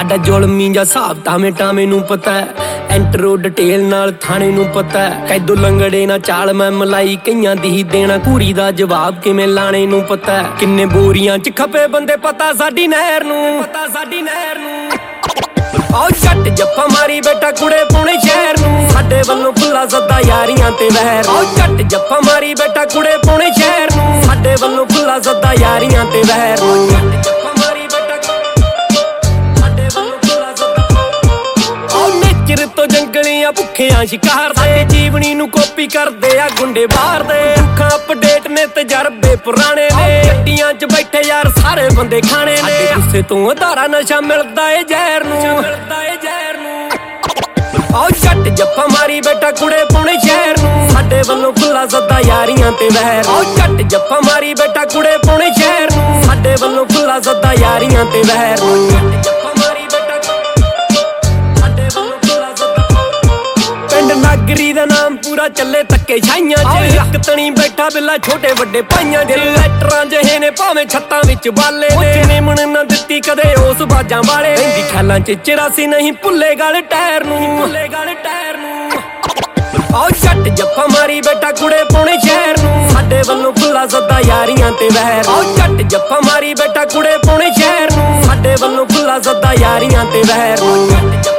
ਸਾਡਾ ਜ਼ੁਲਮੀ ਜਾਂ ਹਿਸਾਬ ਟਾਵੇਂ ਟਾਵੇਂ ਨੂੰ ਪਤਾ ਐਂਟਰੋ ਡਿਟੇਲ ਨਾਲ ਥਾਣੇ ਨੂੰ ਪਤਾ ਕੈਦੋ ਲੰਗੜੇ ਨਾ ਚਾਲ ਮੈਂ ਮਲਾਈ ਕਈਆਂ ਦੀ ਹੀ ਦੇਣਾ ਘੂਰੀ ਦਾ ਜਵਾਬ ਕਿਵੇਂ ਲਾਣੇ ਨੂੰ ਪਤਾ ਕਿੰਨੇ ਬੋਰੀਆਂ ਚ ਖਪੇ ਬੰਦੇ ਪਤਾ ਸਾਡੀ ਨਹਿਰ ਨੂੰ ਆਓ ਜੱਟ ਜੱਫਾ ਮਾਰੀ ਬੈਠਾ ਕੁੜੇ ਪੂਣੇ ਸ਼ਹਿਰ ਨੂੰ ਸਾਡੇ ਵੱਲੋਂ ਖੁੱਲਾ ਸੱਦਾ ਯਾਰੀਆਂ ਤੇ ਵਹਿਰ ਆਓ ਜੱਟ ਜੱਫਾ ਮਾਰੀ ਬੈਠਾ ਕੁੜੇ ਪੂਣੇ ਸ਼ਹਿਰ ਨੂੰ ਸਾਡੇ ਵੱਲੋਂ ਖੁੱਲਾ ਸੱਦਾ ਯਾਰੀਆਂ ਤੇ ਵਹਿਰ ਤੋਂ ਜੰਗਲੀਆਂ ਭੁੱਖਿਆਂ ਸ਼ਿਕਾਰ ਦੇ ਜੀਵਨੀ ਨੂੰ ਕਾਪੀ ਕਰਦੇ ਆ ਗੁੰਡੇ ਬਾਹਰ ਦੇ ਅੱਖਾਂ ਅਪਡੇਟ ਨੇ ਤਜਰਬੇ ਪੁਰਾਣੇ ਨੇ ਗੱਡੀਆਂ 'ਚ ਬੈਠੇ ਯਾਰ ਸਾਰੇ ਬੰਦੇ ਖਾਣੇ ਨੇ ਗੁੱਸੇ ਤੋਂ ਉਧਾਰਾ ਨਸ਼ਾ ਮਿਲਦਾ ਏ ਜ਼ਹਿਰ ਨੂੰ ਆਓ ਜੱਟ ਜੱਫਾ ਮਾਰੀ ਬੈਠਾ ਕੁੜੇ ਪੂਣੇ ਸ਼ਹਿਰ ਨੂੰ ਸਾਡੇ ਵੱਲੋਂ ਖੁੱਲਾ ਸੱਦਾ ਯਾਰੀਆਂ ਤੇ ਵਹਿਰ ਆਓ ਜੱਟ ਜੱਫਾ ਮਾਰੀ ਬੈਠਾ ਕੁੜੇ ਪੂਣੇ ਸ਼ਹਿਰ ਨੂੰ ਸਾਡੇ ਵੱਲੋਂ ਖੁੱਲਾ ਸੱਦਾ ਯਾਰੀਆਂ ਤੇ ਵਹਿਰ ਨਾਗਰੀ ਦਾ ਨਾਮ ਪੂਰਾ ਚੱਲੇ ਧੱਕੇ ਛਾਈਆਂ ਚ ਇੱਕ ਤਣੀ ਬੈਠਾ ਬਿੱਲਾ ਛੋਟੇ ਵੱਡੇ ਭਾਈਆਂ ਚ ਲੈਟਰਾਂ ਜਿਹੇ ਨੇ ਭਾਵੇਂ ਛੱਤਾਂ ਵਿੱਚ ਬਾਲੇ ਨੇ ਨਿਮਣ ਨਾ ਦਿੱਤੀ ਕਦੇ ਉਸ ਬਾਜਾਂ ਵਾਲੇ ਰਹਿੰਦੀ ਖਿਆਲਾਂ ਚ 84 ਨਹੀਂ ਭੁੱਲੇ ਗਲ ਟਾਇਰ ਨੂੰ ਆਓ ਜੱਟ ਜੱਫਾ ਮਾਰੀ ਬੈਠਾ ਕੁੜੇ ਪੂਣੇ ਸ਼ਹਿਰ ਨੂੰ ਸਾਡੇ ਵੱਲੋਂ ਖੁੱਲਾ ਸੱਦਾ ਯਾਰੀਆਂ ਤੇ ਵਹਿਰ ਆਓ ਜੱਟ ਜੱਫਾ ਮਾਰੀ ਬੈਠਾ ਕੁੜੇ ਪੂਣੇ ਸ਼ਹਿਰ ਨੂੰ ਸਾਡੇ ਵੱਲੋਂ ਖੁੱਲਾ ਸੱਦਾ ਯਾਰੀਆਂ ਤੇ ਵਹਿਰ